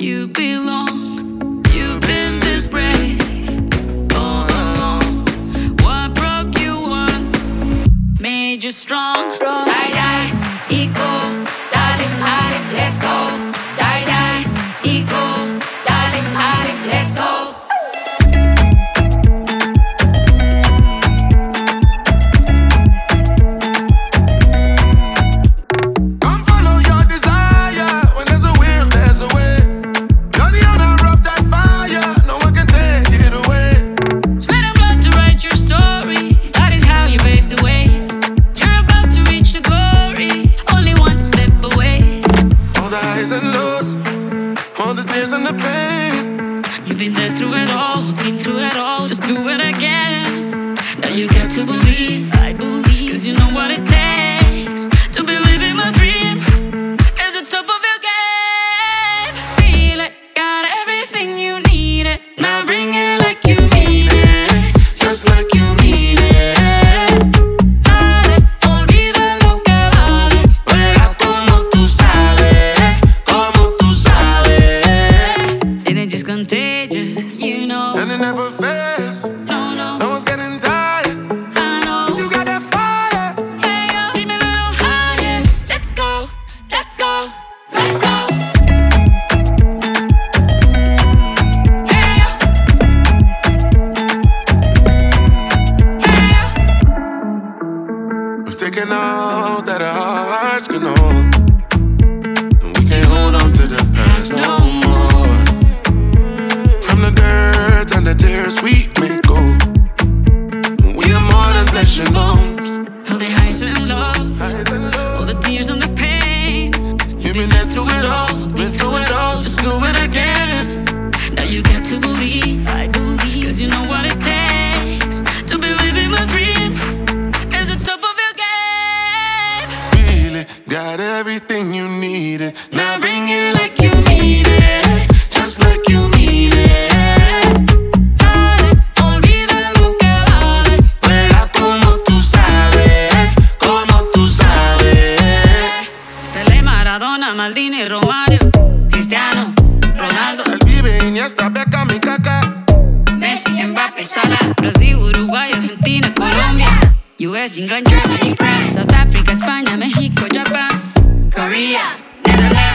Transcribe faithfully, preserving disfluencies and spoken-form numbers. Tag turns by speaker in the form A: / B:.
A: you belong. You've been this brave all along. What broke you once made you strong.
B: Die, die, ego, dale, dale, let's go. Die, die, ego, dale, dale, let's go.
C: Come follow your desire. When there's a will, there's a way. You're the owner of that fire. No one can take it away.
A: Sweat and blood to write your story. That is how you paved the way. You're about to reach the glory. Only one step away.
C: All the highs and lows, all the tears and the pain.
A: You've been there through it all, been through it all. Just do it again. Now you got to believe, I believe. Cause you know what it takes to believe in my dream. At the top of your game. Feel it, got everything you need it. Now bring it like you need it. Just like you need it. Dale, olvida lo que vale. Juega como tú sabes, como tú sabes. And it's just contagious, you know.
C: And it never fails.
A: No, no,
C: No one's getting tired.
A: I know.
C: You got that fire.
A: Hey, yo, keep me a little higher. Let's go, let's go, let's go. Hey, yo. Hey, yo.
C: We've taken all that our hearts can hold, and we can't hold on to the past no more. From the dirt and the tears we make gold, and we are more than flesh and bones.
A: All the highs and lows, all the tears and the pain.
C: You've been there through it all, been through it all. Just do it again.
A: Now you got to believe, I believe. Cause you know what it takes to believe in my dream. At the top of your game.
C: Feel it, got everything you needed.
A: Now bring it like you need it. Just like you need it. Dale, olvida lo que vale.
C: Juega como tú sabes, como tú sabes.
A: Pelé, Maradona, Maldini, Romario, Cristiano, Ronaldo,
C: El Vive, Iniesta, Beckham y Kaká.
A: Messi, Mbappé, Salah, Brasil, Uruguay, Argentina, Colombia, U S, England, Germany, France, South Africa, España, México, Japan, Korea, Netherlands.